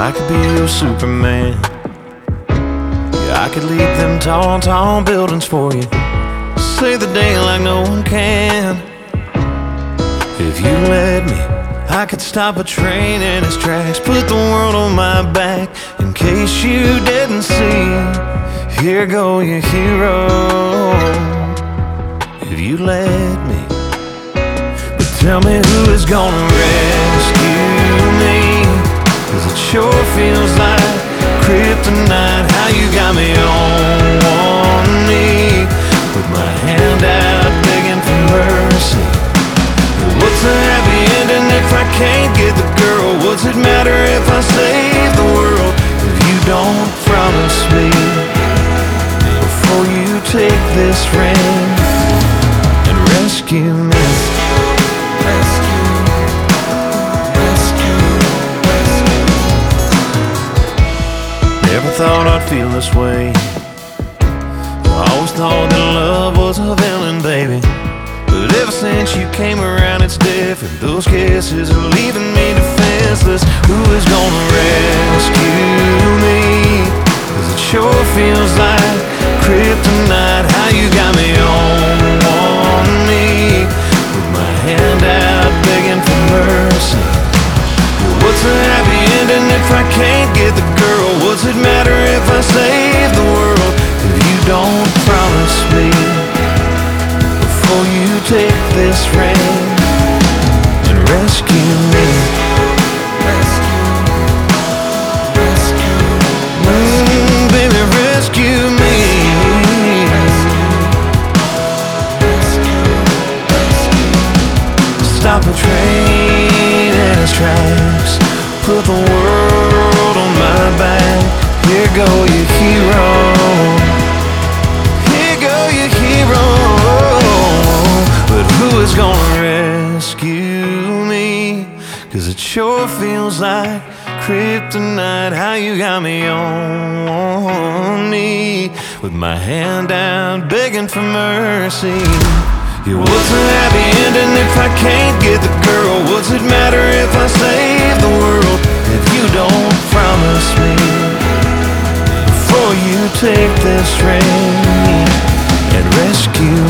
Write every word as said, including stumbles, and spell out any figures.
I could be your Superman. Yeah, I could leap them tall, tall buildings for you. Save the day like no one can. If you let me, I could stop a train in its tracks, put the world on my back. In case you didn't see, here go your hero. If you let me. But tell me who is gonna rescue me, 'cause it sure feels like kryptonite. How you got me on one knee, with my hand out begging for mercy. What's a happy ending if I can't get the girl? What's it matter if I save the world, if you don't promise me before you take this ring and rescue me? Rescue, rescue, rescue. Never thought I'd feel this way. I always thought that love was a villain, baby. But ever since you came around, it's different. Those kisses are leaving me defenseless. Who is gonna rescue me? 'Cause it sure feels like kryptonite. How you got me on one knee, with my hand out begging for mercy. What's a happy ending if I can't get the girl? What's it matter if I save the world, if you don't promise me before you take this ring and rescue me? Rescue, rescue, mm, baby, rescue me. Rescue, rescue. Stop the train in its tracks, put the world on my back. Here go your hero. Here go your hero. But who is gonna rescue me? 'Cause it sure feels like kryptonite. How you got me on one knee, with my hand down begging for mercy. Yeah, what's a happy ending if I can't get the girl? What's it matter if I save the world, if you don't promise me before you take this ring and rescue